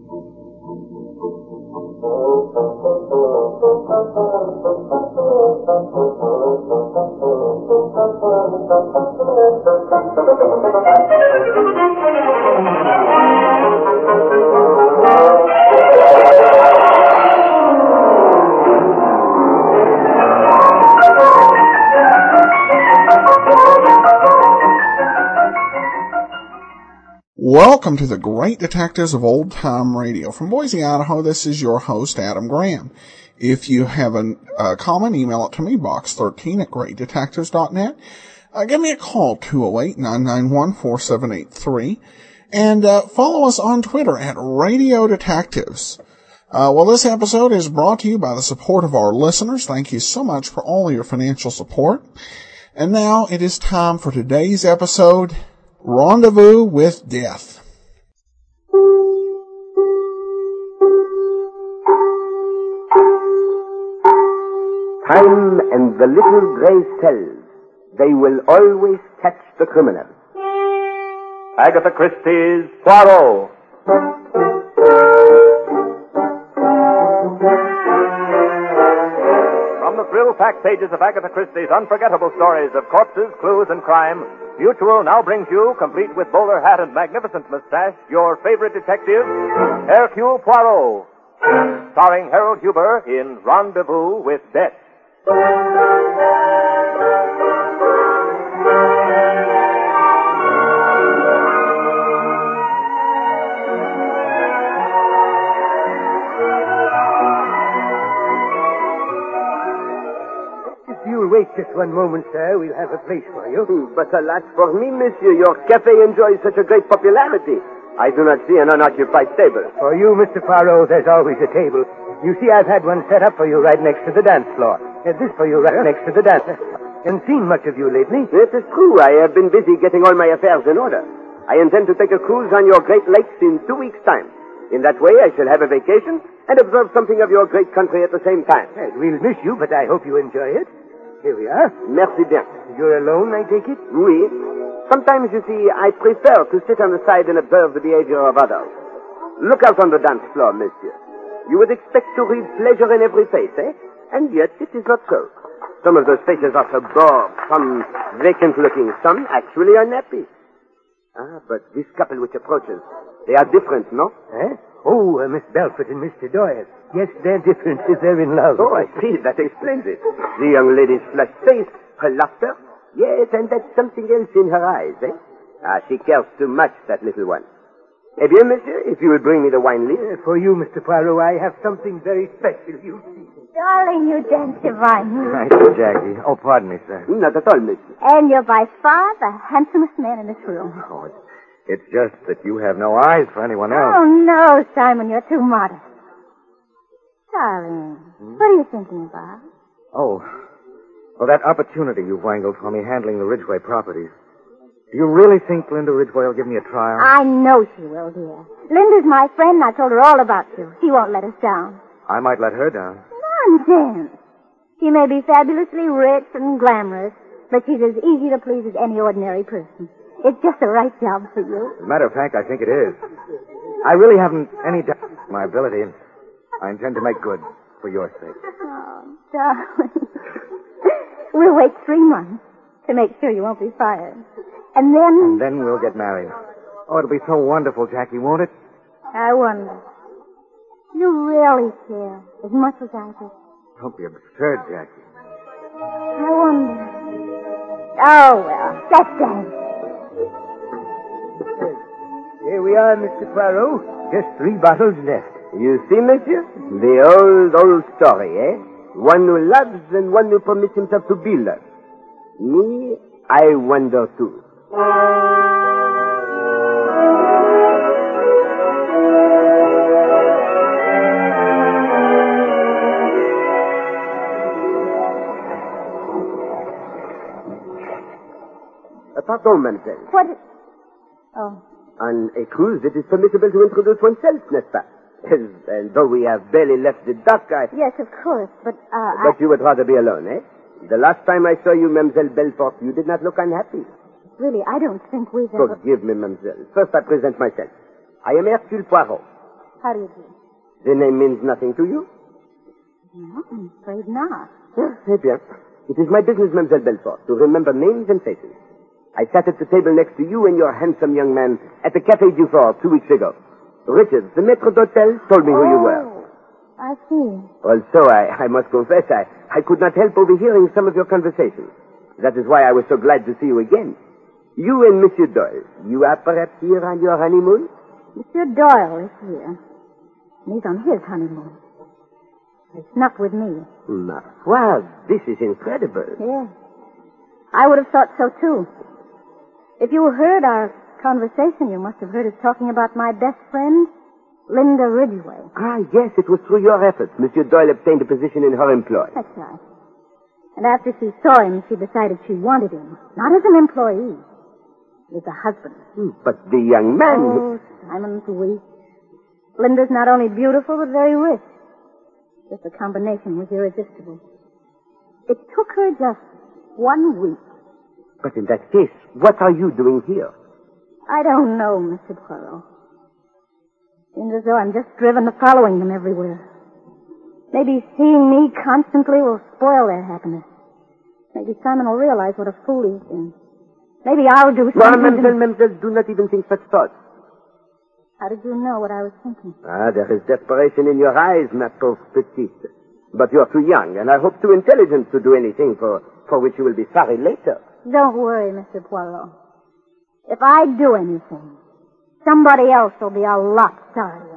Welcome to the Great Detectives of Old Time Radio. From Boise, Idaho, this is your host, Adam Graham. If you have a comment, email it to me, box13 at greatdetectives.net. Give me a call, 208-991-4783. And follow us on Twitter at Radio Detectives. Well, this episode is brought to you by the support of our listeners. Thank you so much for all your financial support. And now it is time for today's episode, Rendezvous with Death. Time and the little gray cells, they will always catch the criminal. Agatha Christie's Poirot. From the thrill-packed pages of Agatha Christie's unforgettable stories of corpses, clues, and crime, Mutual now brings you, complete with bowler hat and magnificent mustache, your favorite detective, Hercule Poirot, starring Harold Huber in Rendezvous with Death. Wait just one moment, sir. We'll have a place for you. But alas for me, monsieur, your cafe enjoys such a great popularity. I do not see an unoccupied table. For you, Mr. Poirot, there's always a table. You see, I've had one set up for you right next to the dance floor. This for you right next to the dance. Haven't seen much of you lately. It is true. I have been busy getting all my affairs in order. I intend to take a cruise on your Great Lakes in 2 weeks' time. In that way, I shall have a vacation and observe something of your great country at the same time. Yes, we'll miss you, but I hope you enjoy it. Here we are. Merci bien. You're alone, I take it? Oui. Sometimes, you see, I prefer to sit on the side and observe the behavior of others. Look out on the dance floor, monsieur. You would expect to read pleasure in every face, eh? And yet it is not so. Some of those faces are so bored, some vacant-looking, some actually unhappy. Ah, but this couple which approaches, they are different, no? Eh? Oh, Miss Belford and Mr. Doyle. Yes, they're different if they're in love. Oh, I see. That explains it. The young lady's flushed face, her laughter. Yes, and that's something else in her eyes, eh? Ah, she cares too much, that little one. Eh bien, monsieur, if you will bring me the wine list. For you, Mr. Poirot, I have something very special, you see. Darling, you dance divinely. Thank you, Jackie. Oh, pardon me, sir. Not at all, monsieur. And you're by far the handsomest man in this room. Oh, it's just that you have no eyes for anyone else. Oh, no, Simon, you're too modest. Darling, what are you thinking about? Oh, well, that opportunity you've wangled for me handling the Ridgway properties. Do you really think Linda Ridgway will give me a trial? I know she will, dear. Linda's my friend, and I told her all about you. She won't let us down. I might let her down. Nonsense. She may be fabulously rich and glamorous, but she's as easy to please as any ordinary person. It's just the right job for you. As a matter of fact, I think it is. I really haven't any doubt of my ability, and I intend to make good for your sake. Oh, darling. We'll wait 3 months to make sure you won't be fired. And then we'll get married. Oh, it'll be so wonderful, Jackie, won't it? I wonder. You really care as much as I do. Don't be absurd, Jackie. I wonder. Oh, well, let's dance. Here we are, Mr. Poirot. Just 3 bottles left. You see, monsieur? The old story, eh? One who loves and one who permits himself to be loved. Me, I wonder too. Pardon, mademoiselle. What is... Oh. On a cruise, it is permissible to introduce oneself, n'est-ce pas? And though we have barely left the dock, Yes, of course, but, But you would rather be alone, eh? The last time I saw you, Mademoiselle Belfort, you did not look unhappy. Really, I don't think we've ever... Forgive me, mademoiselle. First, I present myself. I am Hercule Poirot. How do you do? The name means nothing to you? No, I'm afraid not. Eh bien. It is my business, Mademoiselle Belfort, to remember names and faces. I sat at the table next to you and your handsome young man at the Café du Fort 2 weeks ago. Richard, the maître d'hôtel, told me who you were. I see. Also, I must confess, I could not help overhearing some of your conversations. That is why I was so glad to see you again. You and Monsieur Doyle, you are perhaps here on your honeymoon? Monsieur Doyle is here. And he's on his honeymoon. It's not with me. Ma foi, this is incredible. Yes. I would have thought so, too. If you heard our conversation, you must have heard us talking about my best friend, Linda Ridgway. Ah, yes, it was through your efforts Monsieur Doyle obtained a position in her employ. That's right. And after she saw him, she decided she wanted him. Not as an employee. As a husband. But the young man... Oh, Simon's weak. Linda's not only beautiful, but very rich. Just the combination was irresistible. It took her just 1 week. But in that case, what are you doing here? I don't know, Mr. Poirot. Seems as though I'm just driven to following them everywhere. Maybe seeing me constantly will spoil their happiness. Maybe Simon will realize what a fool he's been. Maybe I'll do something. Mademoiselle, do not even think such thoughts. How did you know what I was thinking? Ah, there is desperation in your eyes, ma pauvre petite. But you're too young, and I hope too intelligent to do anything for which you will be sorry later. Don't worry, Mr. Poirot. If I do anything, somebody else will be a lot sorrier.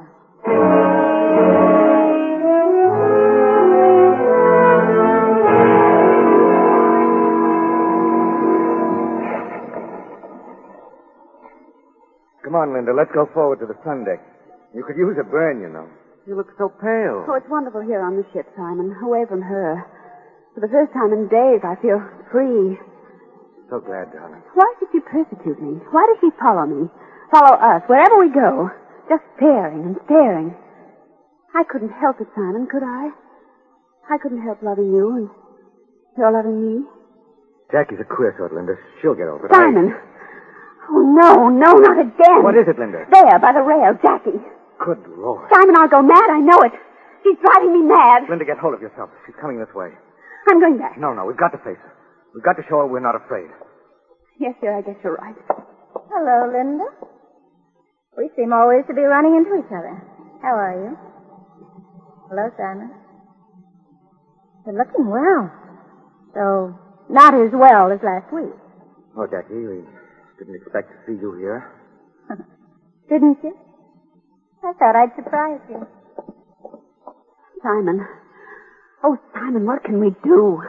Come on, Linda. Let's go forward to the sun deck. You could use a burn, you know. You look so pale. Oh, it's wonderful here on the ship, Simon. Away from her. For the first time in days, I feel free. So glad, darling. Why should she persecute me? Why does she follow me? Follow us, wherever we go. Just staring and staring. I couldn't help it, Simon, could I? I couldn't help loving you, and you're loving me. Jackie's a queer sort, Linda. She'll get over it. Simon! Oh, no, not again. What is it, Linda? There, by the rail, Jackie. Good Lord. Simon, I'll go mad, I know it. She's driving me mad. Linda, get hold of yourself. She's coming this way. I'm going back. No, we've got to face her. We've got to show her we're not afraid. Yes, sir, I guess you're right. Hello, Linda. We seem always to be running into each other. How are you? Hello, Simon. You're looking well. Though not as well as last week. Oh, Jackie, we didn't expect to see you here. Didn't you? I thought I'd surprise you. Simon. Oh, Simon, what can we do?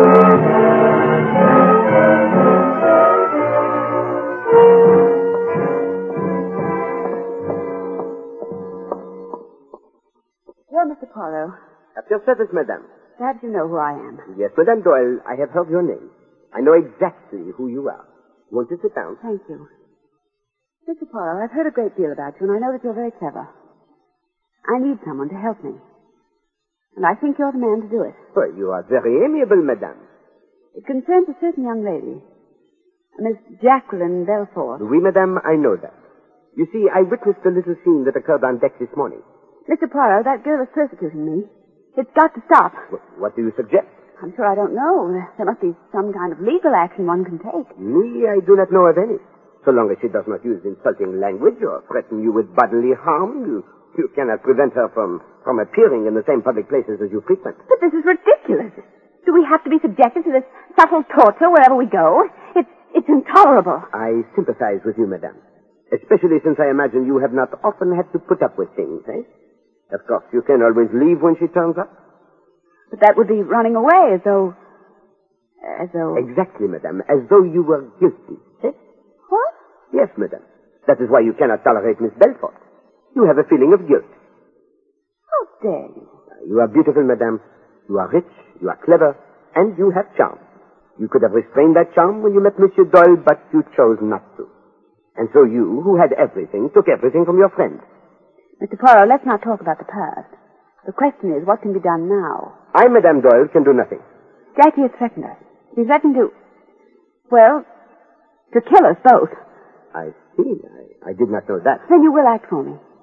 Well, Mr. Poirot. At your service, madame. Perhaps you know who I am. Yes, Madame Doyle, I have heard your name. I know exactly who you are. Won't you sit down? Thank you. Mr. Poirot, I've heard a great deal about you, and I know that you're very clever. I need someone to help me. And I think you're the man to do it. Well, you are very amiable, madame. It concerns a certain young lady, Miss Jacqueline Belfort. Oui, madame, I know that. You see, I witnessed the little scene that occurred on deck this morning. Mr. Poirot, that girl is persecuting me. It's got to stop. What do you suggest? I'm sure I don't know. There must be some kind of legal action one can take. Me, I do not know of any. So long as she does not use insulting language or threaten you with bodily harm, you cannot prevent her from appearing in the same public places as you frequent. But this is ridiculous. Do we have to be subjected to this subtle torture wherever we go? It's intolerable. I sympathize with you, madame. Especially since I imagine you have not often had to put up with things, eh? Of course, you can always leave when she turns up. But that would be running away as though... Exactly, madame. As though you were guilty, eh? What? Yes, madame. That is why you cannot tolerate Miss Belfort. You have a feeling of guilt. How dare you? You are beautiful, madame. You are rich, you are clever, and you have charm. You could have restrained that charm when you met Monsieur Doyle, but you chose not to. And so you, who had everything, took everything from your friend. Mr. Poirot, let's not talk about the past. The question is, what can be done now? I, Madame Doyle, can do nothing. Jackie has threatened us. He's threatened to... Well, to kill us both. I see. I did not know that. Then you will act for me.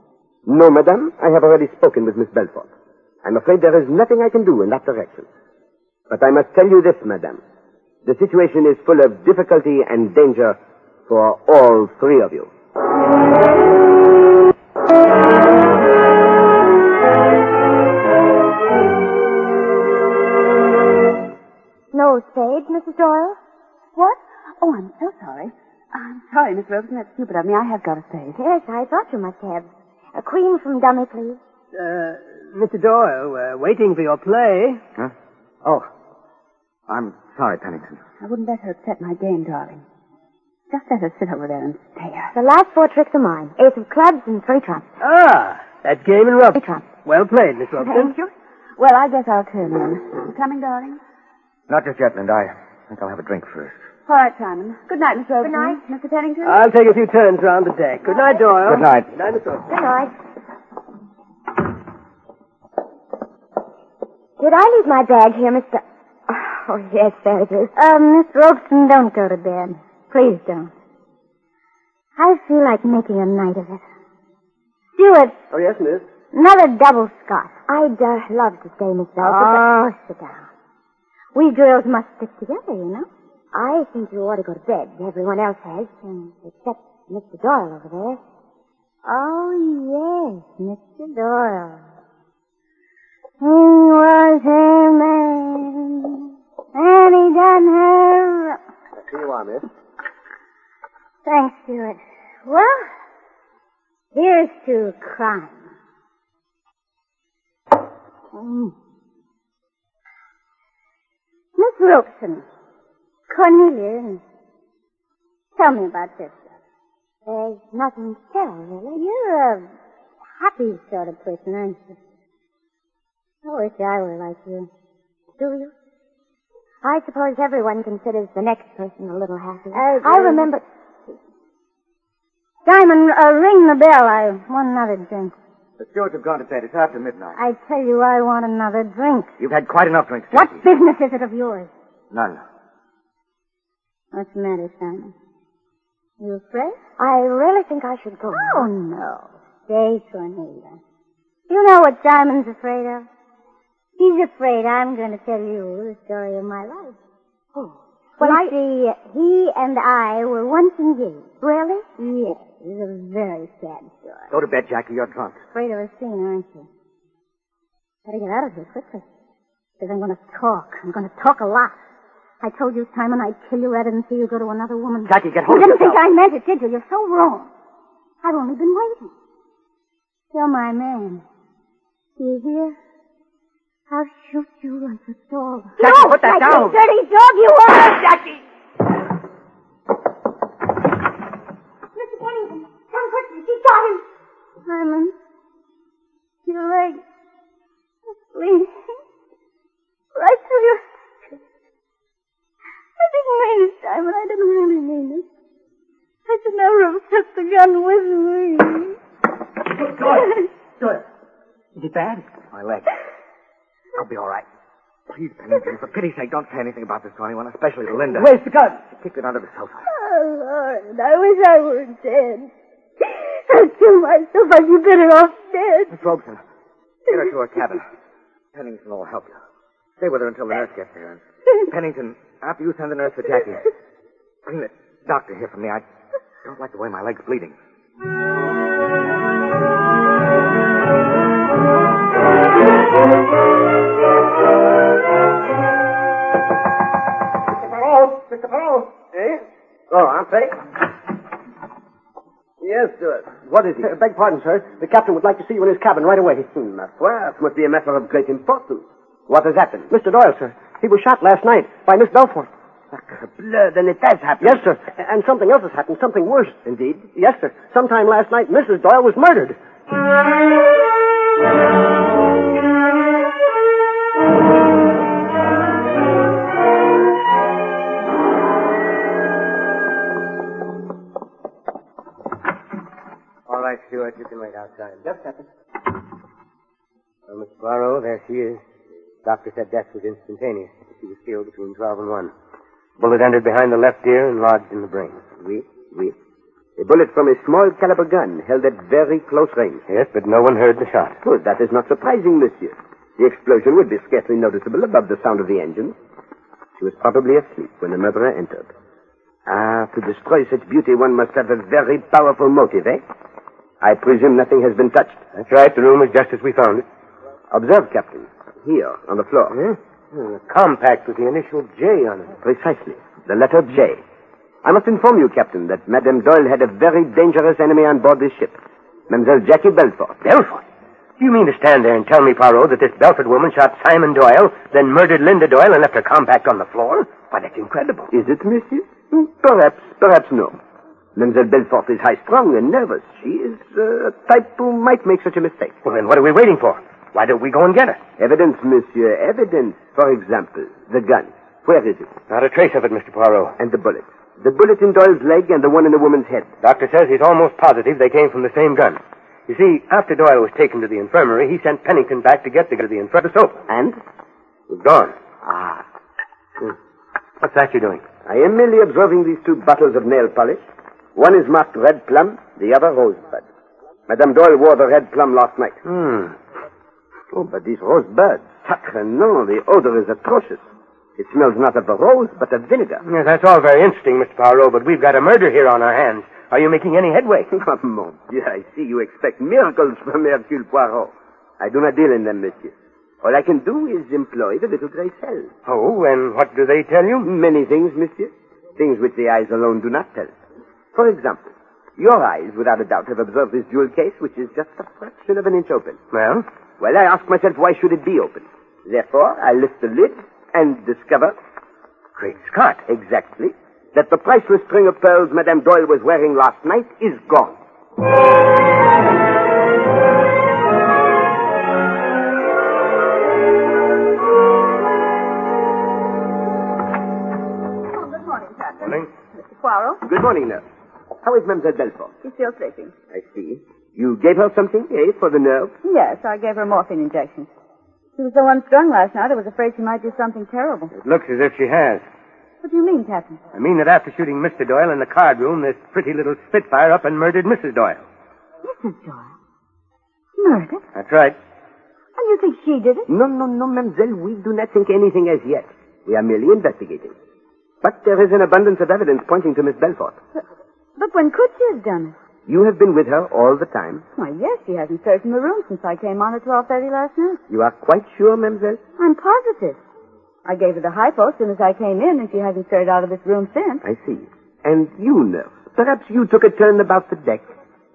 No, madame. I have already spoken with Miss Belfort. I'm afraid there is nothing I can do in that direction. But I must tell you this, madame. The situation is full of difficulty and danger for all three of you. No spade, Mrs. Doyle? What? Oh, I'm so sorry. I'm sorry, Miss Robeson. That's stupid of me. I have got a spade. Yes, I thought you must have. A cream from Dummy, please. Mr. Doyle, we're waiting for your play. Huh? Oh. I'm sorry, Pennington. I wouldn't let her upset my game, darling. Just let her sit over there and stare. The last 4 tricks are mine. Ace of clubs and 3 trumps. Ah, that's game and rub. 3 trumps. Well played, Miss Robeson. Thank you. Well, I guess I'll turn in. You coming, darling? Not just yet, Linda. I think I'll have a drink first. All right, Simon. Good night, Miss Robeson. Good night. Mr. Pennington. I'll take a few turns round the deck. Good night, Doyle. Good night. Good night, Miss Robeson. Good night. Did I leave my bag here, Mr. Oh, yes, there it is. Miss Robeson, don't go to bed. Please don't. I feel like making a night of it. Stuart. Oh, yes, miss. Another double scotch. I'd love to stay, Miss Belford. Oh, sit down. We girls must stick together, you know. I think you ought to go to bed. Everyone else has, except Mr. Doyle over there. Oh, yes, Mr. Doyle. He was her man, and he done her... Here you are, miss. Thanks, Stuart. Well, here's to crime. Miss Robeson, Cornelia, tell me about this. There's nothing to tell, really. You're a happy sort of person, aren't you? I wish I were like you. Do you? I suppose everyone considers the next person a little happy. I remember... Simon, ring the bell. I want another drink. The stewards have gone to bed. It's after midnight. I tell you, I want another drink. You've had quite enough drinks, What Jackie. business is it of yours? None. What's the matter, Simon? You afraid? I really think I should go. Oh, no. Stay, Cornelia. You know what Simon's afraid of? He's afraid I'm going to tell you the story of my life. Oh. Well, you see, he and I were once engaged. Really? Yes. It was a very sad story. Go to bed, Jackie. You're drunk. Afraid of a scene, aren't you? Better get out of here quickly. Because I'm going to talk. I'm going to talk a lot. I told you, Simon, I'd kill you rather than see you go to another woman. Jackie, get hold You of didn't think yourself. I meant it, did you? You're so wrong. I've only been waiting. You're my man. Do you hear? I'll shoot you like a dog. Jackie, no, put that like down. a dirty dog you are! Jackie! Mr. Pennington, come quickly. She got him. Simon, your leg is bleeding. Right through your... I didn't mean it, Simon. I didn't really mean it. I should never have took the gun with me. Doyle. Is it bad? My leg. I'll be all right. Please, Pennington, for pity's sake, don't say anything about this to anyone, especially to Linda. Where's the gun? She kicked it under the sofa. Oh, Lord, I wish I were dead. I'd kill myself. I'd be better off dead. Miss Robeson, get her to her cabin. Pennington will help you. Stay with her until the nurse gets there. Pennington, after you send the nurse for Jackie, bring the doctor here for me. I don't like the way my leg's bleeding. Mr. Perrault. Eh? Oh, Aunt Faye? Yes, sir. What is it? Beg pardon, sir. The captain would like to see you in his cabin right away. Ma foi, it must be a matter of great importance. What has happened? Mr. Doyle, sir. He was shot last night by Miss Belfort. Blood, then it has happened. Yes, sir. And something else has happened. Something worse. Indeed? Yes, sir. Sometime last night, Mrs. Doyle was murdered. All right, Stuart, you can wait outside. Yes, Captain. Well, Miss Poirot, there she is. Doctor said death was instantaneous. She was killed between 12 and 1. Bullet entered behind the left ear and lodged in the brain. Oui, oui. A bullet from a small caliber gun held at very close range. Yes, but no one heard the shot. Well, that is not surprising, monsieur. The explosion would be scarcely noticeable above the sound of the engine. She was probably asleep when the murderer entered. Ah, to destroy such beauty, one must have a very powerful motive, eh? I presume nothing has been touched. That's right. The room is just as we found it. Observe, Captain. Here, on the floor. A compact with the initial J on it. Precisely. The letter J. I must inform you, Captain, that Madame Doyle had a very dangerous enemy on board this ship. Mademoiselle Jackie Belfort. Belfort? Do you mean to stand there and tell me, Poirot, that this Belfort woman shot Simon Doyle, then murdered Linda Doyle and left her compact on the floor? Why, that's incredible. Is it, monsieur? Perhaps no. Mademoiselle Belfort is high-strung and nervous. She is a type who might make such a mistake. Well, then what are we waiting for? Why don't we go and get her? Evidence, monsieur, evidence. For example, the gun. Where is it? Not a trace of it, Mr. Poirot. And the bullet. The bullet in Doyle's leg and the one in the woman's head. Doctor says he's almost positive they came from the same gun. You see, after Doyle was taken to the infirmary, he sent Pennington back to get the sofa. And? It was gone. Ah. What's that you're doing? I am merely observing these two bottles of nail polish. One is marked red plum, the other rosebud. Madame Doyle wore the red plum last night. Oh, but these rosebuds, sacre nom, the odor is atrocious. It smells not of the rose, but of vinegar. Yeah, that's all very interesting, Mr. Poirot, but we've got a murder here on our hands. Are you making any headway? Oh, mon Dieu, I see you expect miracles from Hercule Poirot. I do not deal in them, monsieur. All I can do is employ the little gray cells. Oh, and what do they tell you? Many things, monsieur. Things which the eyes alone do not tell. For example, your eyes, without a doubt, have observed this jewel case, which is just a fraction of an inch open. Well? Well, I ask myself, why should it be open? Therefore, I lift the lid and discover... Great Scott. Exactly. That the priceless string of pearls Madame Doyle was wearing last night is gone. Good morning, Captain. Morning. Mr. Poirot. Good morning, nurse. How is Mademoiselle Belfort? She's still sleeping. I see. You gave her something, eh, for the nerve? Yes, I gave her morphine injections. She was so unstrung last night, I was afraid she might do something terrible. It looks as if she has. What do you mean, Captain? I mean that after shooting Mr. Doyle in the card room, this pretty little Spitfire up and murdered Mrs. Doyle. Mrs. Doyle? Murdered? That's right. And you think she did it? No, mademoiselle. We do not think anything as yet. We are merely investigating. But there is an abundance of evidence pointing to Miss Belfort. But when could she have done it? You have been with her all the time. Why, yes, she hasn't searched in the room since I came on at 12:30 last night. You are quite sure, mademoiselle? I'm positive. I gave her the hypo as soon as I came in, and she hasn't stirred out of this room since. I see. And you, nurse, perhaps you took a turn about the deck.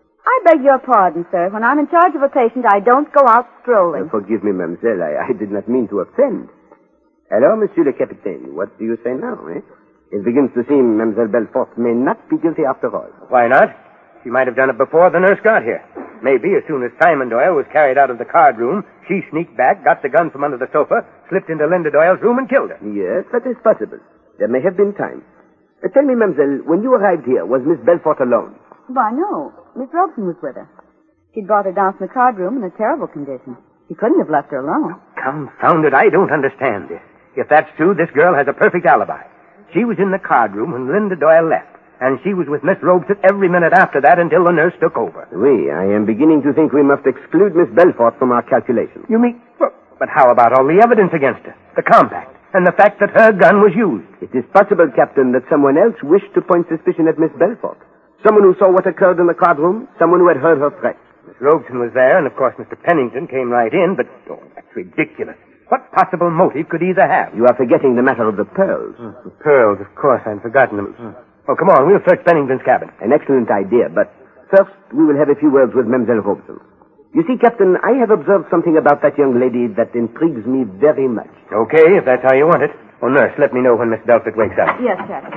I beg your pardon, sir. When I'm in charge of a patient, I don't go out strolling. Forgive me, mademoiselle. I did not mean to offend. Hello, monsieur le capitaine. What do you say now, eh? It begins to seem Mademoiselle Belfort may not be guilty after all. Why not? She might have done it before the nurse got here. Maybe as soon as Simon Doyle was carried out of the card room, she sneaked back, got the gun from under the sofa, slipped into Linda Doyle's room and killed her. Yes, that is possible. There may have been time. Tell me, mademoiselle, when you arrived here, was Miss Belfort alone? Why, no. Miss Robson was with her. She'd brought her down from the card room in a terrible condition. She couldn't have left her alone. Confound it, I don't understand this. If that's true, this girl has a perfect alibi. She was in the card room when Linda Doyle left, and she was with Miss Robeson every minute after that until the nurse took over. Oui, I am beginning to think we must exclude Miss Belfort from our calculations. You mean... But how about all the evidence against her? The compact, and the fact that her gun was used. It is possible, Captain, that someone else wished to point suspicion at Miss Belfort. Someone who saw what occurred in the card room, someone who had heard her threats. Miss Robeson was there, and of course Mr. Pennington came right in, but... Oh, that's ridiculous. What possible motive could either have? You are forgetting the matter of the pearls. The pearls, of course, I'd forgotten them. Oh, come on, we'll search Pennington's cabin. An excellent idea, but first we will have a few words with Mademoiselle Robeson. You see, Captain, I have observed something about that young lady that intrigues me very much. Okay, if that's how you want it. Oh, nurse, let me know when Miss Belfort wakes up. Yes, Captain.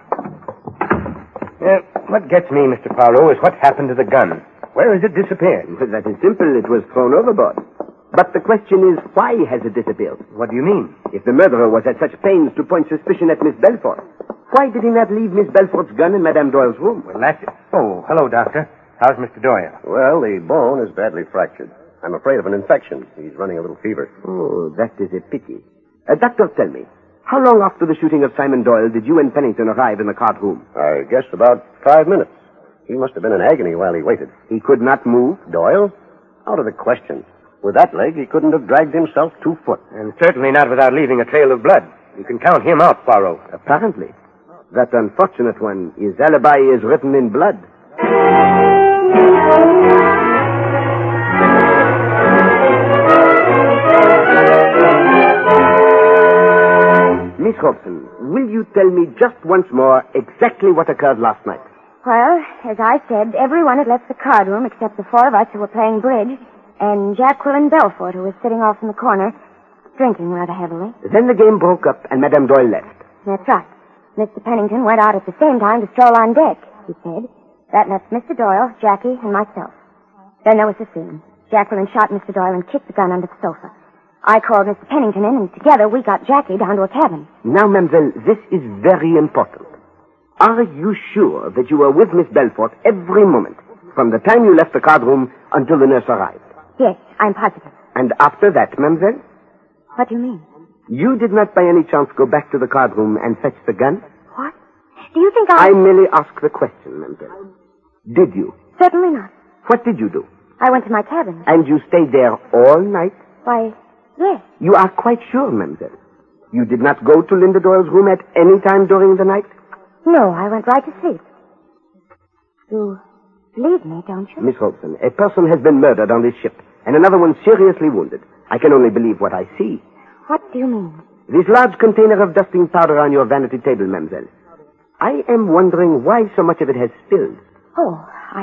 What gets me, Mr. Poirot, is what happened to the gun. Where has it disappeared? Well, that is simple. It was thrown overboard. But the question is, why has it disappeared? What do you mean? If the murderer was at such pains to point suspicion at Miss Belfort, why did he not leave Miss Belfort's gun in Madame Doyle's room? Well, that's it. Oh, hello, Doctor. How's Mr. Doyle? Well, the bone is badly fractured. I'm afraid of an infection. He's running a little fever. Oh, that is a pity. Doctor, tell me, how long after the shooting of Simon Doyle did you and Pennington arrive in the card room? I guess about 5 minutes. He must have been in agony while he waited. He could not move. Doyle? Out of the question. With that leg, he couldn't have dragged himself 2 foot. And certainly not without leaving a trail of blood. You can count him out, Poirot. Apparently. That unfortunate one, his alibi is written in blood. Miss Robson, will you tell me just once more exactly what occurred last night? Well, as I said, everyone had left the card room except the 4 of us who were playing bridge and Jacqueline Belfort, who was sitting off in the corner, drinking rather heavily. Then the game broke up and Madame Doyle left. That's right. Mr. Pennington went out at the same time to stroll on deck, he said. That left Mr. Doyle, Jackie, and myself. Then there was the scene. Jacqueline shot Mr. Doyle and kicked the gun under the sofa. I called Mr. Pennington in, and together we got Jackie down to a cabin. Now, mademoiselle, this is very important. Are you sure that you were with Miss Belfort every moment, from the time you left the card room until the nurse arrived? Yes, I'm positive. And after that, mademoiselle? What do you mean? You did not by any chance go back to the card room and fetch the gun? What? Do you think I merely ask the question, mademoiselle. Did you? Certainly not. What did you do? I went to my cabin. And you stayed there all night? Why, yes. You are quite sure, mademoiselle? You did not go to Linda Doyle's room at any time during the night? No, I went right to sleep. You believe me, don't you? Miss Robson, a person has been murdered on this ship, and another one seriously wounded. I can only believe what I see. What do you mean? This large container of dusting powder on your vanity table, mademoiselle. I am wondering why so much of it has spilled. Oh,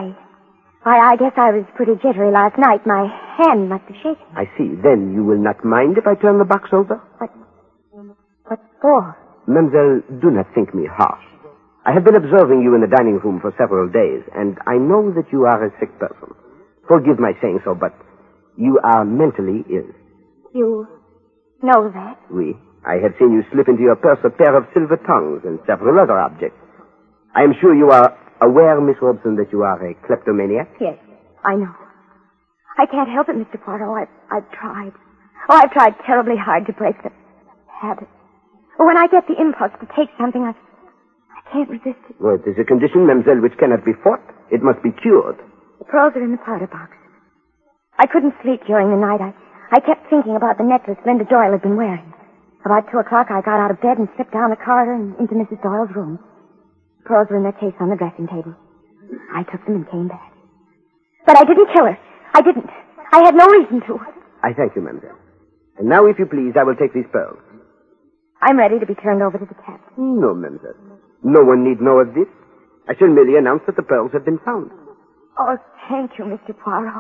I guess I was pretty jittery last night. My hand must have shaken. I see. Then you will not mind if I turn the box over? What for? Mademoiselle, do not think me harsh. I have been observing you in the dining room for several days, and I know that you are a sick person. Forgive my saying so, but you are mentally ill. You know that? Oui. I have seen you slip into your purse a pair of silver tongues and several other objects. I am sure you are aware, Miss Robson, that you are a kleptomaniac? Yes, I know. I can't help it, Mr. Poirot. I've tried. Oh, I've tried terribly hard to break the habit. When I get the impulse to take something, I can't resist it. Well, it is a condition, mademoiselle, which cannot be fought. It must be cured. The pearls are in the powder box. I couldn't sleep during the night. I kept thinking about the necklace Linda Doyle had been wearing. About 2 o'clock, I got out of bed and slipped down the corridor and into Mrs. Doyle's room. The pearls were in their case on the dressing table. I took them and came back. But I didn't kill her. I didn't. I had no reason to. I thank you, mademoiselle. And now, if you please, I will take these pearls. I'm ready to be turned over to the captain. No, mademoiselle. No one need know of this. I shall merely announce that the pearls have been found. Oh, thank you, Mr. Poirot.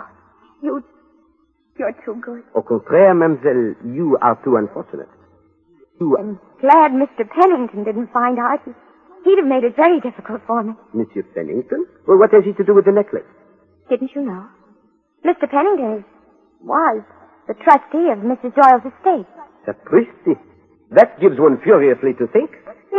You're too good. Au contraire, mademoiselle, you are too unfortunate. I'm glad Mr. Pennington didn't find out. He'd have made it very difficult for me. Monsieur Pennington? Well, what has he to do with the necklace? Didn't you know? Mr. Pennington was the trustee of Mrs. Doyle's estate. Sapristi. That gives one furiously to think.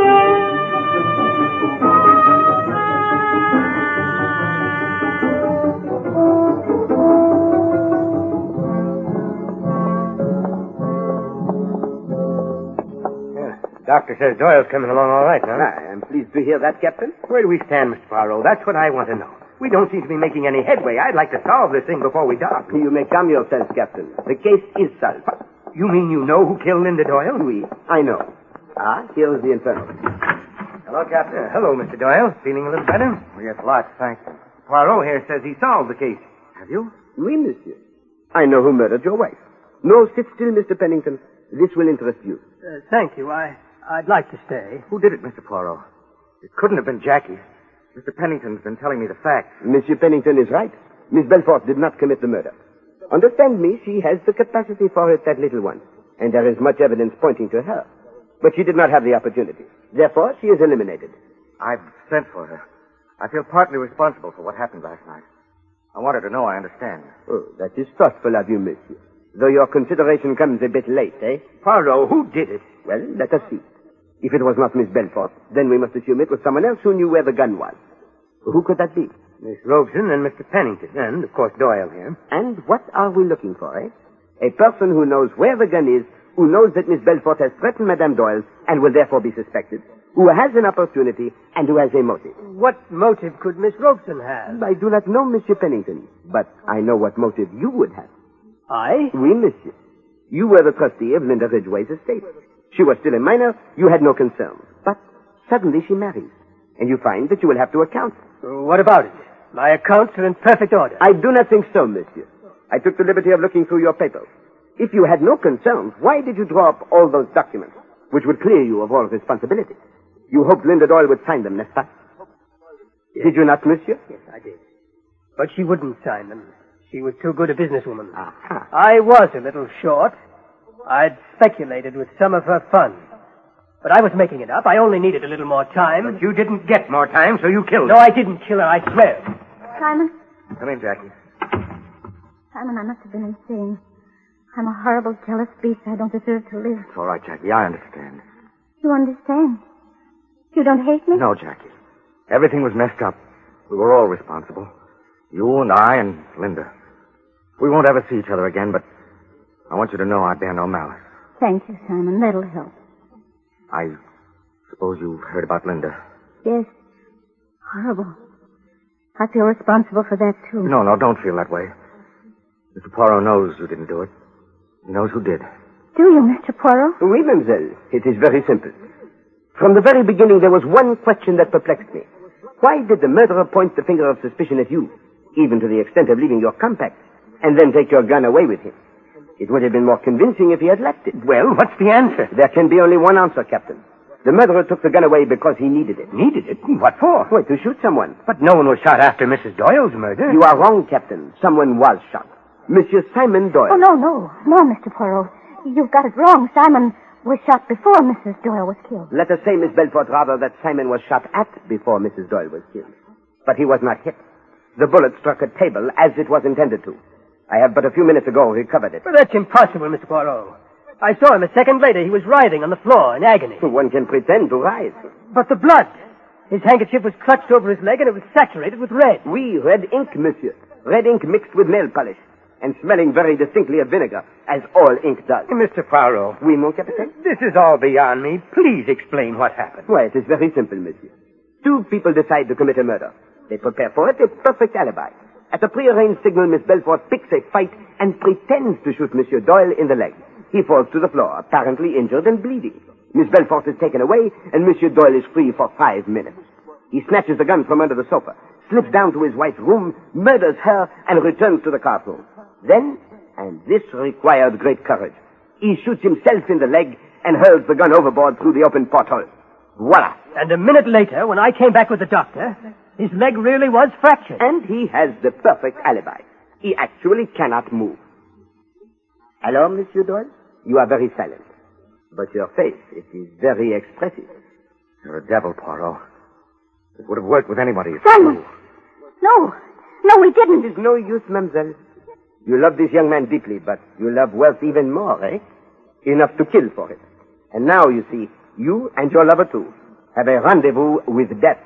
Doctor says Doyle's coming along all right, huh? I am pleased to hear that, Captain. Where do we stand, Mr. Poirot? That's what I want to know. We don't seem to be making any headway. I'd like to solve this thing before we dock. You may calm yourself, Captain. The case is solved. You mean you know who killed Linda Doyle? Oui, I know. Here is the infernal. Hello, Captain. Hello, Mr. Doyle. Feeling a little better? Yes, lots, thanks. Poirot here says he solved the case. Have you? Oui, monsieur. I know who murdered your wife. No, sit still, Mr. Pennington. This will interest you. Thank you. I'd like to stay. Who did it, Mr. Poirot? It couldn't have been Jackie. Mr. Pennington's been telling me the facts. Monsieur Pennington is right. Miss Belfort did not commit the murder. Understand me, she has the capacity for it, that little one. And there is much evidence pointing to her. But she did not have the opportunity. Therefore, she is eliminated. I've sent for her. I feel partly responsible for what happened last night. I want her to know I understand. Oh, that is thoughtful of you, monsieur. Though your consideration comes a bit late, eh? Poirot, who did it? Well, let us see. If it was not Miss Belfort, then we must assume it was someone else who knew where the gun was. Who could that be? Miss Robeson and Mr. Pennington, and, of course, Doyle here. And what are we looking for, eh? A person who knows where the gun is, who knows that Miss Belfort has threatened Madame Doyle, and will therefore be suspected, who has an opportunity and who has a motive. What motive could Miss Robeson have? I do not know, Monsieur Pennington, but I know what motive you would have. I? Oui, monsieur. You were the trustee of Linda Ridgway's estate. She was still a minor. You had no concern. But suddenly she marries, and you find that you will have to account. What about it? My accounts are in perfect order. I do not think so, monsieur. I took the liberty of looking through your papers. If you had no concerns, why did you draw up all those documents, which would clear you of all responsibility? You hoped Linda Doyle would sign them, n'est-ce pas? Yes. Did you not, monsieur? Yes, I did. But she wouldn't sign them. She was too good a businesswoman. Aha. I was a little short. I'd speculated with some of her funds. But I was making it up. I only needed a little more time. But you didn't get more time, so you killed her. No, I didn't kill her, I swear. Simon? Come in, Jackie. Simon, I must have been insane. I'm a horrible, jealous beast. I don't deserve to live. It's all right, Jackie. I understand. You understand? You don't hate me? No, Jackie. Everything was messed up. We were all responsible. You and I and Linda. We won't ever see each other again, but I want you to know I bear no malice. Thank you, Simon. That'll help. I suppose you've heard about Linda. Yes. Horrible. I feel responsible for that, too. No, don't feel that way. Mr. Poirot knows you didn't do it. He knows who did. Do you, Mr. Poirot? Oui, mademoiselle. It is very simple. From the very beginning, there was one question that perplexed me. Why did the murderer point the finger of suspicion at you, even to the extent of leaving your compact, and then take your gun away with him? It would have been more convincing if he had left it. Well, what's the answer? There can be only one answer, Captain. The murderer took the gun away because he needed it. Needed it? What for? Why, to shoot someone. But no one was shot after Mrs. Doyle's murder. You are wrong, Captain. Someone was shot. Monsieur Simon Doyle. Oh, no, Mr. Poirot. You've got it wrong. Simon was shot before Mrs. Doyle was killed. Let us say, Miss Belfort, rather, that Simon was shot at before Mrs. Doyle was killed. But he was not hit. The bullet struck a table as it was intended to. I have but a few minutes ago recovered it. But that's impossible, Mr. Poirot. I saw him a second later. He was writhing on the floor in agony. One can pretend to writhe. But the blood. His handkerchief was clutched over his leg and it was saturated with red. Oui, red ink, monsieur. Red ink mixed with nail polish. And smelling very distinctly of vinegar, as all ink does. Mr. Poirot. Oui, mon capitaine? This is all beyond me. Please explain what happened. Why, it is very simple, monsieur. Two people decide to commit a murder. They prepare for it a perfect alibi. At a prearranged signal, Miss Belfort picks a fight and pretends to shoot Monsieur Doyle in the leg. He falls to the floor, apparently injured and bleeding. Miss Belfort is taken away, and Monsieur Doyle is free for 5 minutes. He snatches the gun from under the sofa, slips down to his wife's room, murders her, and returns to the card room. Then, and this required great courage, he shoots himself in the leg and hurls the gun overboard through the open porthole. Voila! And a minute later, when I came back with the doctor, his leg really was fractured. And he has the perfect alibi. He actually cannot move. Alors, Monsieur Doyle? You are very silent. But your face, it is very expressive. You're a devil, Poirot. It would have worked with anybody. Simon! No, we didn't. It is no use, mademoiselle. You love this young man deeply, but you love wealth even more, eh? Enough to kill for it. And now, you see, you and your lover, too, have a rendezvous with death.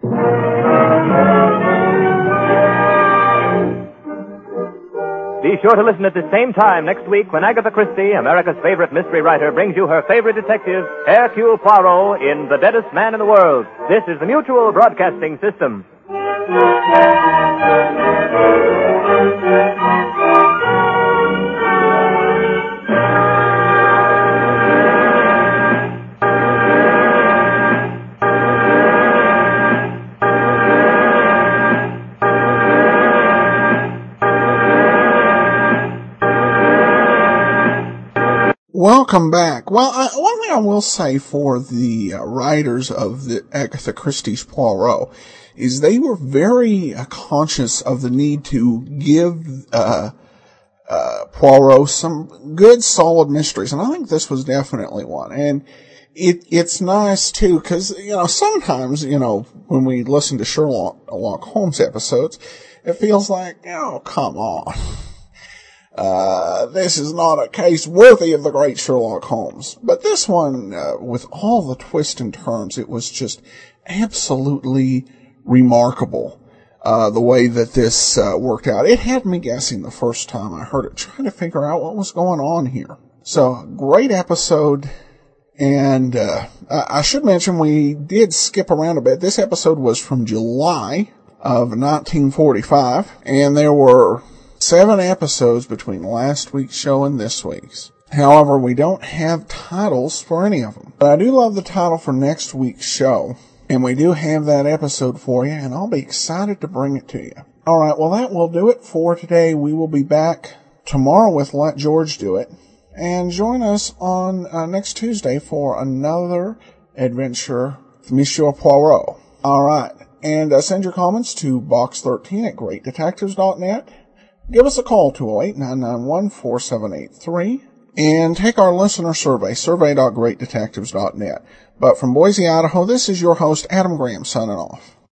Be sure to listen at the same time next week when Agatha Christie, America's favorite mystery writer, brings you her favorite detective, Hercule Poirot, in The Deadest Man in the World. This is the Mutual Broadcasting System. Welcome back. Well, one thing I will say for the writers of the Agatha Christie's Poirot is they were very conscious of the need to give Poirot some good, solid mysteries, and I think this was definitely one. And it's nice too, because sometimes when we listen to Sherlock Holmes episodes, it feels like, oh, come on. This is not a case worthy of the great Sherlock Holmes. But this one, with all the twists and turns, it was just absolutely remarkable, the way that this, worked out. It had me guessing the first time I heard it, trying to figure out what was going on here. So, great episode, And I should mention we did skip around a bit. This episode was from July of 1945, and there were 7 episodes between last week's show and this week's. However, we don't have titles for any of them. But I do love the title for next week's show, and we do have that episode for you, and I'll be excited to bring it to you. All right, well, that will do it for today. We will be back tomorrow with Let George Do It. And join us on next Tuesday for another adventure with Monsieur Poirot. All right. And send your comments to box13@greatdetectives.net. Give us a call, 208-991-4783. And take our listener survey, survey.greatdetectives.net. But from Boise, Idaho, this is your host, Adam Graham, signing off.